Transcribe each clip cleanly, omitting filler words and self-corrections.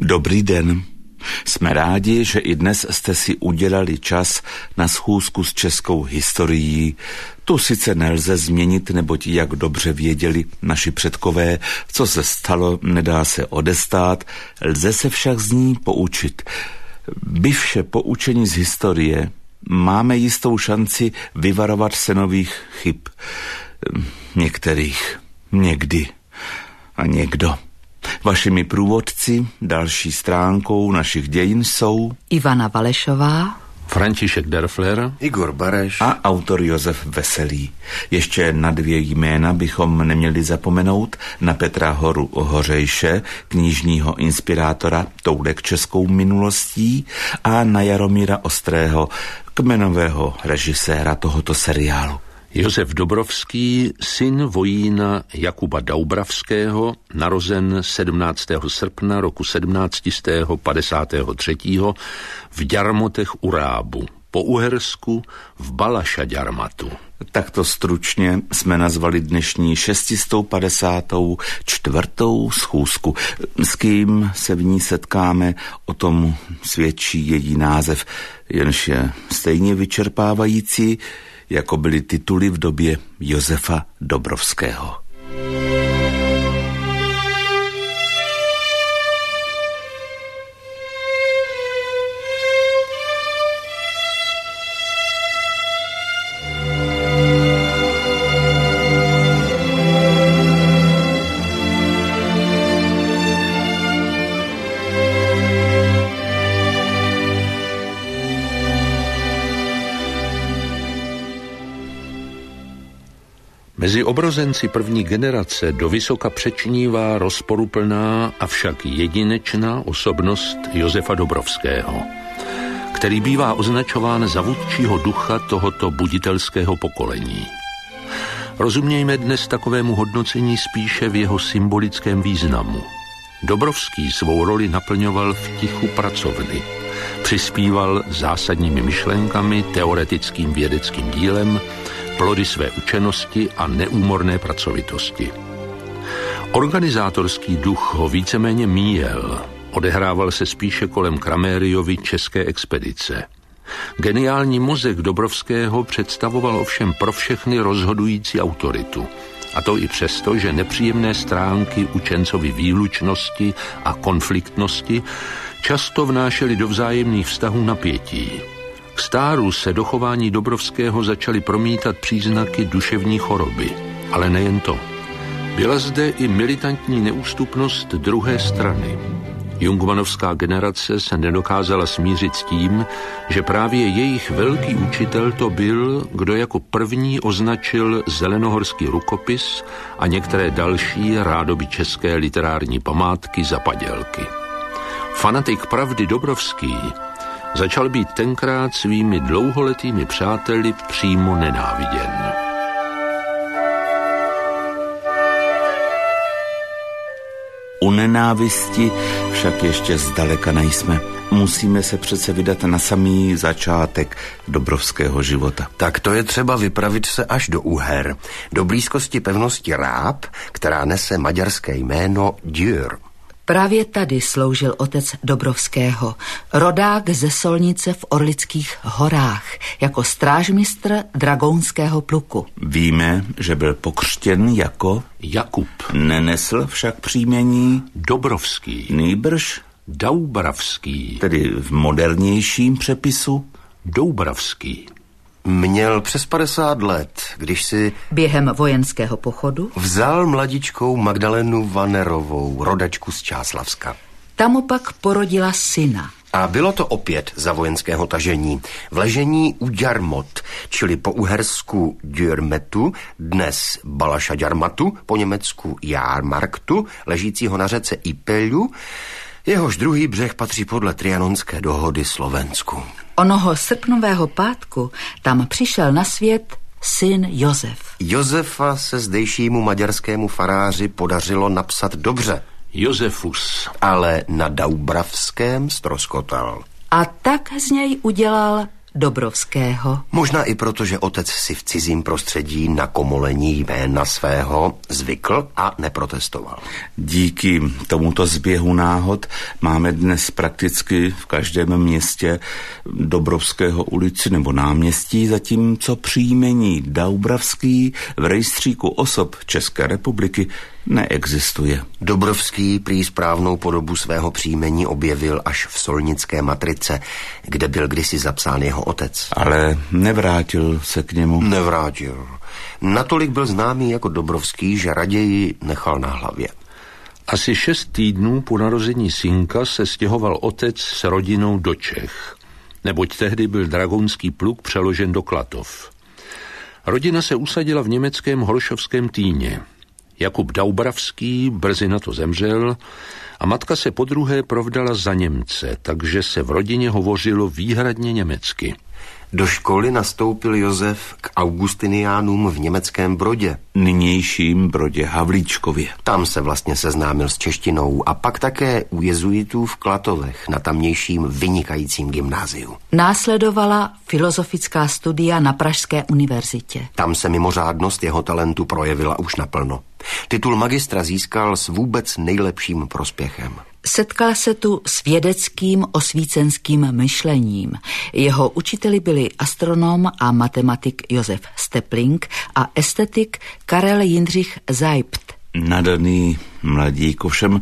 Dobrý den. Jsme rádi, že i dnes jste si udělali čas na schůzku s českou historií. Tu sice nelze změnit, neboť jak dobře věděli naši předkové, co se stalo, nedá se odestát, lze se však z ní poučit. Byvše poučení z historie máme jistou šanci vyvarovat se nových chyb. Některých, někdy a někdo. Vašimi průvodci další stránkou našich dějin jsou Ivana Valešová, František Derfler, Igor Bareš a autor Josef Veselý. Ještě na 2 jména bychom neměli zapomenout, na Petra Horu Hořejše, knižního inspirátora toudek českou minulostí, a na Jaromíra Ostrého, kmenového režiséra tohoto seriálu. Josef Dobrovský, syn vojína Jakuba Daubravského, narozen 17. srpna roku 1753. v Ďarmotech u Rábu, po Uhersku v Balaša Ďarmatu. Takto stručně jsme nazvali dnešní 654. schůzku. S kým se v ní setkáme, o tom svědčí její název, jenž je stejně vyčerpávající, jako byly tituly v době Josefa Dobrovského. Mezi obrozenci první generace dovysoka přečnívá rozporuplná, avšak jedinečná osobnost Josefa Dobrovského, který bývá označován za vůdčího ducha tohoto buditelského pokolení. Rozumějme dnes takovému hodnocení spíše v jeho symbolickém významu. Dobrovský svou roli naplňoval v tichu pracovny. Přispíval zásadními myšlenkami, teoretickým vědeckým dílem, plody své učenosti a neúmorné pracovitosti. Organizátorský duch ho víceméně míjel, odehrával se spíše kolem Kramériovy české expedice. Geniální mozek Dobrovského představoval ovšem pro všechny rozhodující autoritu. A to i přesto, že nepříjemné stránky učencovy výlučnosti a konfliktnosti často vnášely do vzájemných vztahů napětí. K stáru se do chování Dobrovského začaly promítat příznaky duševní choroby. Ale nejen to. Byla zde i militantní neústupnost druhé strany. Jungmannovská generace se nedokázala smířit s tím, že právě jejich velký učitel to byl, kdo jako první označil zelenohorský rukopis a některé další rádoby české literární památky za padělky. Fanatik pravdy Dobrovský začal být tenkrát svými dlouholetými přáteli přímo nenáviděn. U nenávisti však ještě zdaleka nejsme. Musíme se přece vydat na samý začátek Dobrovského života. Tak to je třeba vypravit se až do Uher, do blízkosti pevnosti Ráb, která nese maďarské jméno Győr. Právě tady sloužil otec Dobrovského, rodák ze Solnice v Orlických horách, jako strážmistr dragounského pluku. Víme, že byl pokřtěn jako Jakub. Nenesl však příjmení Dobrovský. Nýbrž Daubravský. Tedy v modernějším přepisu Doubravský. Měl přes 50 let, když si během vojenského pochodu vzal mladičkou Magdalenu Vanerovou, rodačku z Čáslavska. Tam opak porodila syna. A bylo to opět za vojenského tažení. V ležení u Ďarmot, čili po uhersku Ďörmetu, dnes Balaša Ďarmatu, po německu Jármarktu, ležícího na řece Ipelju, jehož druhý břeh patří podle Trianonské dohody Slovensku. Onoho srpnového pátku tam přišel na svět syn Josef. Josefa se zdejšímu maďarskému faráři podařilo napsat dobře. Josefus. Ale na Daubravském ztroskotal. A tak z něj udělal Dobrovského. Možná i proto, že otec si v cizím prostředí na komolení jména svého zvykl a neprotestoval. Díky tomuto zběhu náhod máme dnes prakticky v každém městě Dobrovského ulici nebo náměstí, zatímco příjmení Daubravský v rejstříku osob České republiky neexistuje. Dobrovský prý správnou podobu svého příjmení objevil až v solnické matrice, kde byl kdysi zapsán jeho otec. Ale nevrátil se k němu. Nevrátil. Natolik byl známý jako Dobrovský, že raději nechal na hlavě. Asi 6 týdnů po narození synka se stěhoval otec s rodinou do Čech, neboť tehdy byl dragonský pluk přeložen do Klatov. Rodina se usadila v německém Holešovském Týně. Jakub Daubravský brzy na to zemřel a matka se podruhé provdala za Němce, takže se v rodině hovořilo výhradně německy. Do školy nastoupil Josef k augustiniánům v německém Brodě. Nynějším Brodě Havlíčkově. Tam se vlastně seznámil s češtinou a pak také u jezuitů v Klatovech na tamnějším vynikajícím gymnáziu. Následovala filozofická studia na Pražské univerzitě. Tam se mimořádnost jeho talentu projevila už naplno. Titul magistra získal s vůbec nejlepším prospěchem. Setkal se tu s vědeckým osvícenským myšlením. Jeho učiteli byli astronom a matematik Josef Stepling a estetik Karel Jindřich Zajpt. Nadaný mladík, ovšem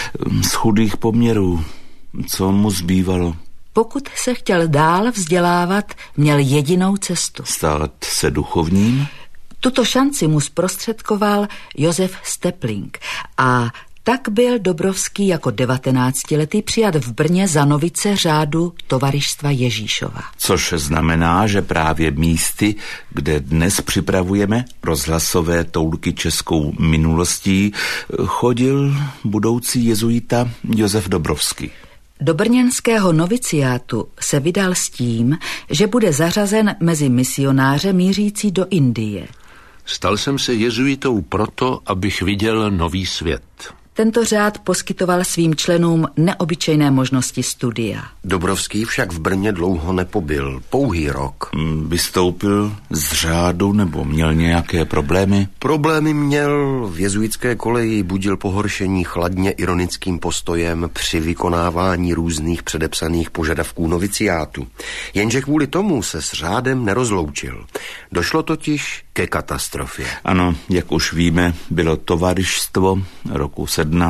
z chudých poměrů. Co mu zbývalo? Pokud se chtěl dál vzdělávat, měl jedinou cestu. Stát se duchovním? Tuto šanci mu zprostředkoval Josef Stepling a tak byl Dobrovský jako 19letý přijat v Brně za novice řádu Tovarištva Ježíšova. Což znamená, že právě místy, kde dnes připravujeme rozhlasové toulky českou minulostí, chodil budoucí jezuita Josef Dobrovský. Do brněnského noviciátu se vydal s tím, že bude zařazen mezi misionáře mířící do Indie. Stal jsem se jezuitou proto, abych viděl nový svět. Tento řád poskytoval svým členům neobyčejné možnosti studia. Dobrovský však v Brně dlouho nepobyl, pouhý rok. Vystoupil z řádu nebo měl nějaké problémy? Problémy měl, v jezuitské koleji budil pohoršení chladně ironickým postojem při vykonávání různých předepsaných požadavků noviciátu. Jenže kvůli tomu se s řádem nerozloučil. Došlo totiž ke katastrofě. Ano, jak už víme, bylo tovarištvo roku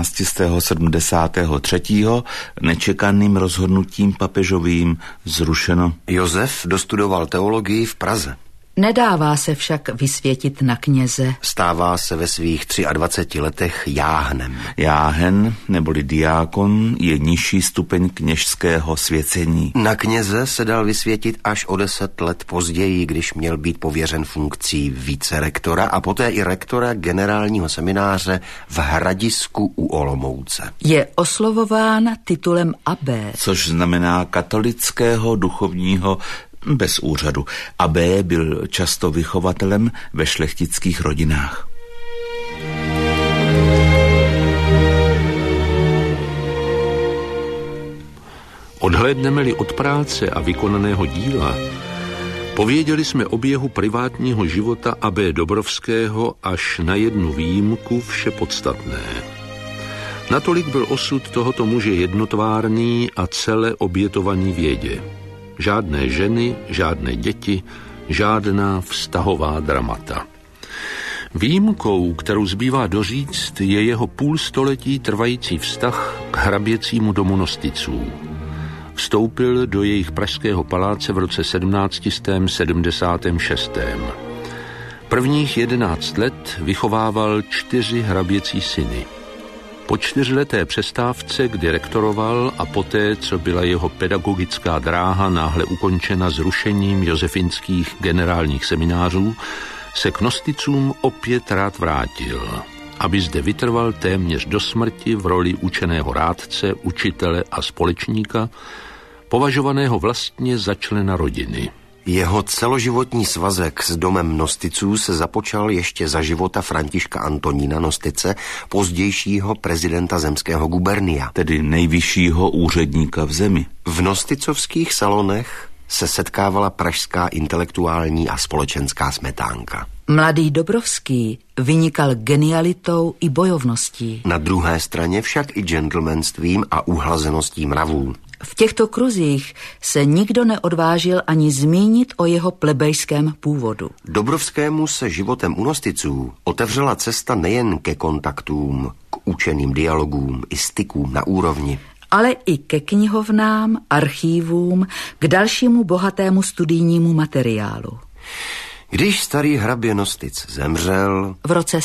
1773. nečekaným rozhodnutím papežovým zrušeno. Josef dostudoval teologii v Praze. Nedává se však vysvětit na kněze. Stává se ve svých 23 letech jáhnem. Jáhen, neboli diákon, je nižší stupeň kněžského svěcení. Na kněze se dal vysvětit až o 10 let později, když měl být pověřen funkcí vicerektora a poté i rektora generálního semináře v Hradisku u Olomouce. Je oslovován titulem abbé, což znamená katolického duchovního bez úřadu. Abbé byl často vychovatelem ve šlechtických rodinách. Odhlédneme-li od práce a vykonaného díla, pověděli jsme o běhu privátního života abbé Dobrovského až na jednu výjimku vše podstatné. Natolik byl osud tohoto muže jednotvárný a celé obětovaný vědě. Žádné ženy, žádné děti, žádná vztahová dramata. Výjimkou, kterou zbývá doříct, je jeho půlstoletí trvající vztah k hraběcímu domu Nosticů. Vstoupil do jejich pražského paláce v roce 1776. Prvních 11 let vychovával 4 hraběcí syny. Po 4leté přestávce, kdy rektoroval a poté, co byla jeho pedagogická dráha náhle ukončena zrušením josefinských generálních seminářů, se k Nosticům opět rád vrátil, aby zde vytrval téměř do smrti v roli učeného rádce, učitele a společníka, považovaného vlastně za člena rodiny. Jeho celoživotní svazek s domem Nosticů se započal ještě za života Františka Antonína Nostice, pozdějšího prezidenta zemského gubernia. Tedy nejvyššího úředníka v zemi. V nosticovských salonech se setkávala pražská intelektuální a společenská smetánka. Mladý Dobrovský vynikal genialitou i bojovností. Na druhé straně však i gentlemanstvím a uhlazeností mravů. V těchto kruzích se nikdo neodvážil ani zmínit o jeho plebejském původu. Dobrovskému se životem unosticů otevřela cesta nejen ke kontaktům, k učeným dialogům i stykům na úrovni, ale i ke knihovnám, archívům, k dalšímu bohatému studijnímu materiálu. Když starý hrabě Nostic zemřel v roce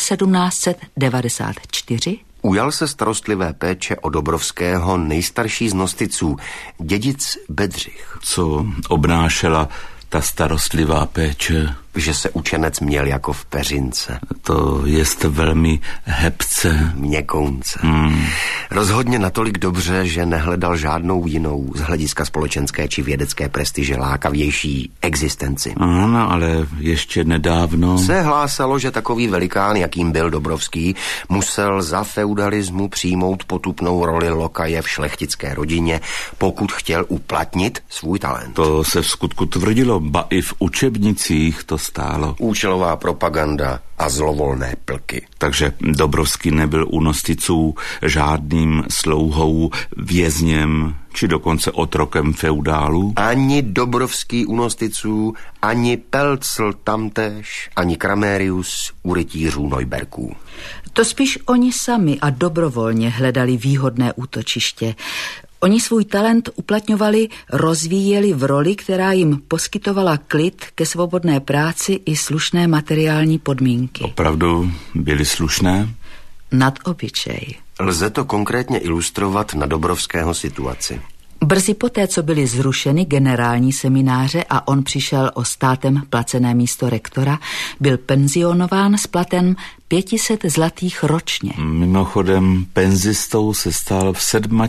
1794, ujal se starostlivé péče o Dobrovského nejstarší z Nosticů, dědic Bedřich. Co obnášela ta starostlivá péče? Že se učenec měl jako v peřince. To jest velmi hebce. Měkounce. Rozhodně natolik dobře, že nehledal žádnou jinou z hlediska společenské či vědecké prestiže lákavější existenci. Ano, ale ještě nedávno se hlásalo, že takový velikán, jakým byl Dobrovský, musel za feudalismu přijmout potupnou roli lokaje v šlechtické rodině, pokud chtěl uplatnit svůj talent. To se v skutku tvrdilo, ba i v učebnicích to stálo. Účelová propaganda a zlovolné plky. Takže Dobrovský nebyl u Nosticů žádným slouhou, vězněm, či dokonce otrokem feudálu? Ani Dobrovský u Nosticů, ani Pelcl tamtéž, ani Kramérius u rytířů Neuberků. To spíš oni sami a dobrovolně hledali výhodné útočiště. Oni svůj talent uplatňovali, rozvíjeli v roli, která jim poskytovala klid ke svobodné práci i slušné materiální podmínky. Opravdu byly slušné? Nad obyčej. Lze to konkrétně ilustrovat na Dobrovského situaci. Brzy poté, co byly zrušeny generální semináře a on přišel o státem placené místo rektora, byl penzionován s platem 500 zlatých ročně. Mimochodem, penzistou se stal v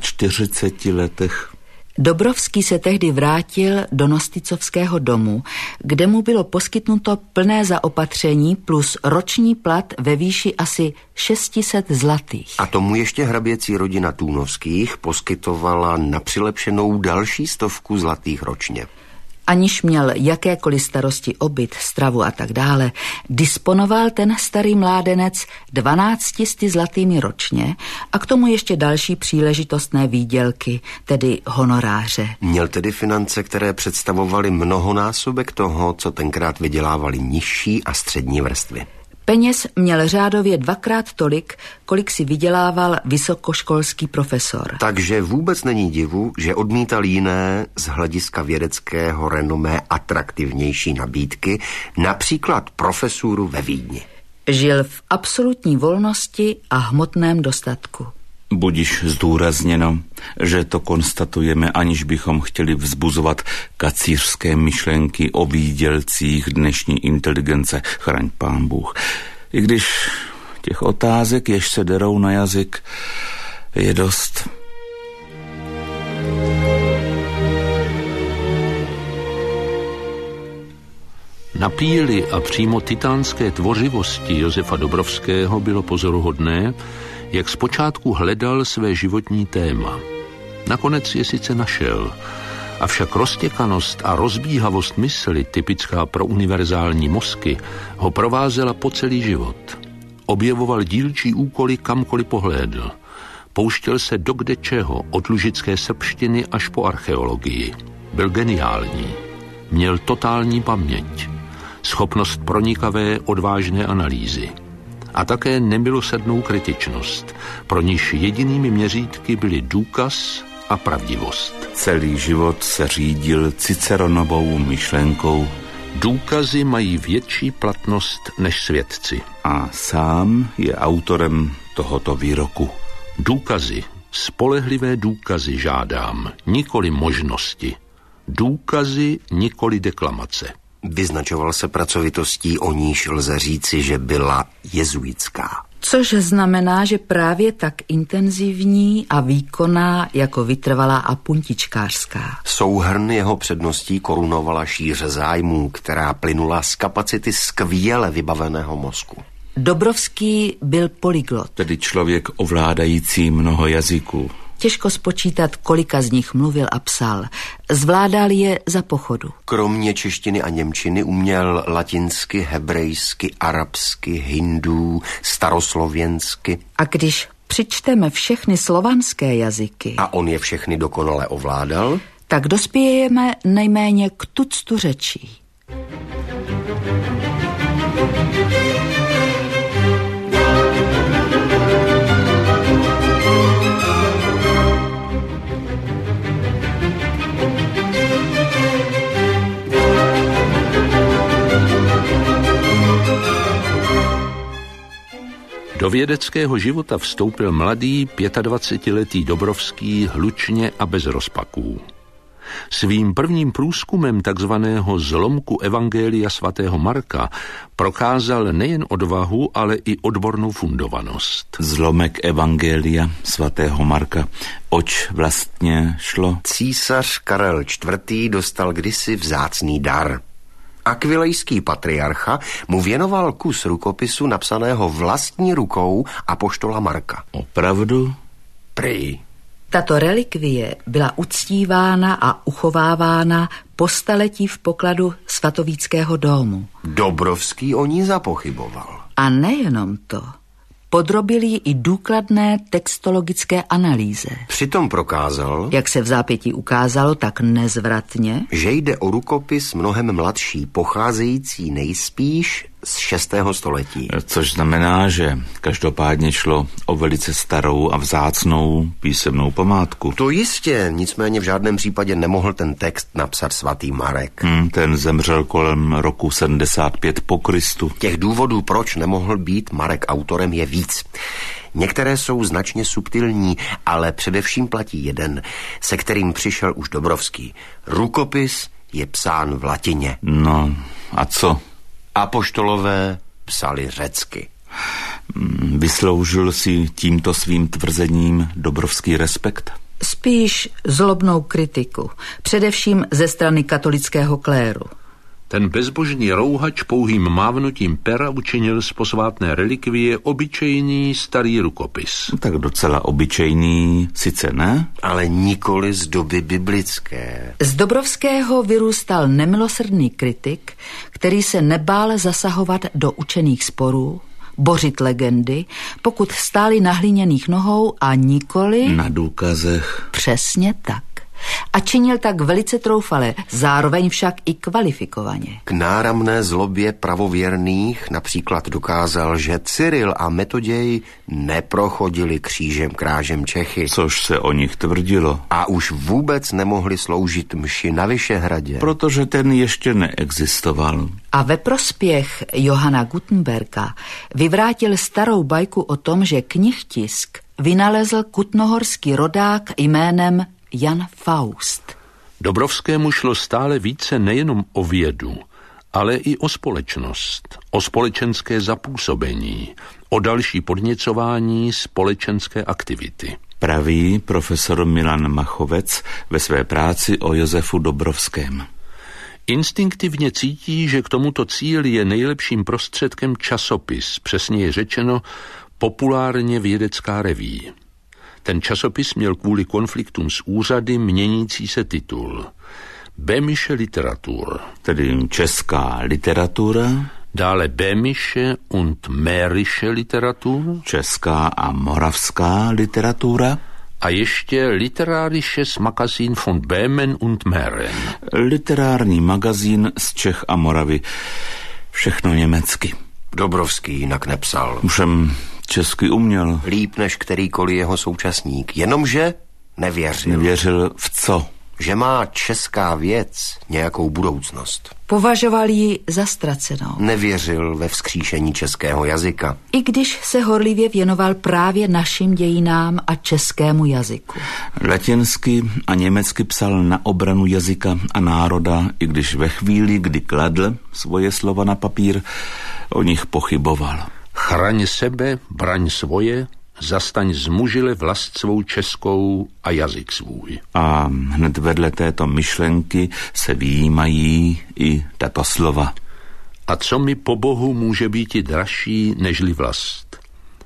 47 letech. Dobrovský se tehdy vrátil do Nosticovského domu, kde mu bylo poskytnuto plné zaopatření plus roční plat ve výši asi 600 zlatých. A tomu ještě hraběcí rodina Tůnovských poskytovala na přilepšenou další 100 zlatých ročně. Aniž měl jakékoliv starosti o byt, stravu a tak dále, disponoval ten starý mládenec 1200 zlatými ročně a k tomu ještě další příležitostné výdělky, tedy honoráře. Měl tedy finance, které představovaly mnohonásobek toho, co tenkrát vydělávali nižší a střední vrstvy. Peněz měl řádově 2x tolik, kolik si vydělával vysokoškolský profesor. Takže vůbec není divu, že odmítal jiné z hlediska vědeckého renomé atraktivnější nabídky, například profesuru ve Vídni. Žil v absolutní volnosti a hmotném dostatku. Budiž zdůrazněno, že to konstatujeme, aniž bychom chtěli vzbuzovat kacířské myšlenky o výdělcích dnešní inteligence, chraň pán Bůh. I když těch otázek, jež se derou na jazyk, je dost. Na píli a přímo titánské tvořivosti Josefa Dobrovského bylo pozoruhodné, jak zpočátku hledal své životní téma. Nakonec je sice našel, avšak roztěkanost a rozbíhavost mysli, typická pro univerzální mozky, ho provázela po celý život. Objevoval dílčí úkoly kamkoliv pohlédl. Pouštěl se do kdečeho, od lužické srbštiny až po archeologii. Byl geniální. Měl totální paměť, schopnost pronikavé, odvážné analýzy. A také nemilosrdnou kritičnost, pro níž jedinými měřítky byly důkaz a pravdivost. Celý život se řídil Ciceronovou myšlenkou. Důkazy mají větší platnost než svědci. A sám je autorem tohoto výroku. Důkazy, spolehlivé důkazy žádám, nikoli možnosti. Důkazy, nikoli deklamace. Vyznačoval se pracovitostí, o níž lze říci, že byla jezuitská. Což znamená, že právě tak intenzivní a výkonná jako vytrvalá a puntičkářská. Souhrn jeho předností korunovala šíře zájmů, která plynula z kapacity skvěle vybaveného mozku. Dobrovský byl polyglot. Tedy člověk ovládající mnoho jazyků. Těžko spočítat, kolika z nich mluvil a psal. Zvládal je za pochodu. Kromě češtiny a němčiny uměl latinsky, hebrejsky, arabsky, hindů, staroslověnsky. A když přičteme všechny slovanské jazyky, a on je všechny dokonale ovládal, tak dospějeme nejméně k tuctu řečí. Do vědeckého života vstoupil mladý 25letý Dobrovský hlučně a bez rozpaků. Svým prvním průzkumem takzvaného zlomku Evangelia svatého Marka prokázal nejen odvahu, ale i odbornou fundovanost. Zlomek Evangelia svatého Marka. Oč vlastně šlo? Císař Karel IV. Dostal kdysi vzácný dar. Akvilejský patriarcha mu věnoval kus rukopisu napsaného vlastní rukou apoštola Marka. Opravdu? Prý. Tato relikvie byla uctívána a uchovávána po staletí v pokladu svatovíckého domu. Dobrovský o ní zapochyboval. A nejenom to. Podrobil ji i důkladné textologické analýze. Přitom prokázal, jak se v zápětí ukázalo, tak nezvratně, že jde o rukopis mnohem mladší, pocházející nejspíš z 6. století. Což znamená, že každopádně šlo o velice starou a vzácnou písemnou památku. To jistě, nicméně v žádném případě nemohl ten text napsat svatý Marek. Ten zemřel kolem roku 75 po Kristu. Těch důvodů, proč nemohl být Marek autorem, je víc. Některé jsou značně subtilní, ale především platí jeden, se kterým přišel už Dobrovský. Rukopis je psán v latině. No, a co? Apoštolové psali řecky. Vysloužil si tímto svým tvrzením Dobrovský respekt? Spíš zlobnou kritiku, především ze strany katolického kléru. Ten bezbožný rouhač pouhým mávnutím pera učinil z posvátné relikvie obyčejný starý rukopis. Tak docela obyčejný, sice ne? Ale nikoli z doby biblické. Z Dobrovského vyrůstal nemilosrdný kritik, který se nebál zasahovat do učených sporů, bořit legendy, pokud stály na hliněných nohou a nikoli na důkazech. Přesně tak. A činil tak velice troufale, zároveň však i kvalifikovaně. K náramné zlobě pravověrných například dokázal, že Cyril a Metoděj neprochodili křížem krážem Čechy. Což se o nich tvrdilo. A už vůbec nemohli sloužit mši na Vyšehradě. Protože ten ještě neexistoval. A ve prospěch Johana Gutenberga vyvrátil starou bajku o tom, že knihtisk vynalezl kutnohorský rodák jménem Jan Faust. Dobrovskému šlo stále více nejenom o vědu, ale i o společnost, o společenské zapůsobení, o další podněcování společenské aktivity. Praví profesor Milan Machovec ve své práci o Josefu Dobrovském. Instinktivně cítí, že k tomuto cíli je nejlepším prostředkem časopis, přesněji řečeno populárně vědecká reví. Ten časopis měl kvůli konfliktům s úřady měnící se titul Böhmische Literatur, tedy česká literatura, dále Böhmische und Mährische Literatur, česká a moravská literatura, a ještě Literarisches Magazin von Böhmen und Mähren. Literární magazín z Čech a Moravy. Všechno německy. Dobrovský jinak nepsal. Všem česky uměl. Líp než kterýkoliv jeho současník. Jenomže nevěřil. Nevěřil v co? Že má česká věc nějakou budoucnost. Považoval ji za ztracenou. Nevěřil ve vzkříšení českého jazyka. I když se horlivě věnoval právě našim dějinám a českému jazyku. Latinsky a německy psal na obranu jazyka a národa, i když ve chvíli, kdy kladl svoje slova na papír, o nich pochyboval. Chraň sebe, braň svoje, zastaň zmužile vlast svou českou a jazyk svůj. A hned vedle této myšlenky se vyjímají i tato slova. A co mi po Bohu může být i dražší nežli vlast?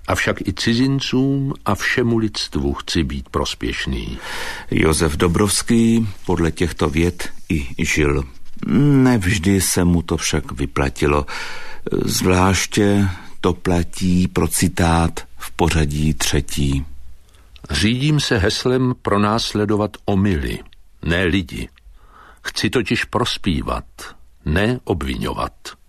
Avšak i cizincům a všemu lidstvu chci být prospěšný. Josef Dobrovský podle těchto vět i žil. Nevždy se mu to však vyplatilo. Zvláště to platí pro citát v pořadí 3. Řídím se heslem pronásledovat omyly, ne lidi. Chci totiž prospívat, ne obviňovat.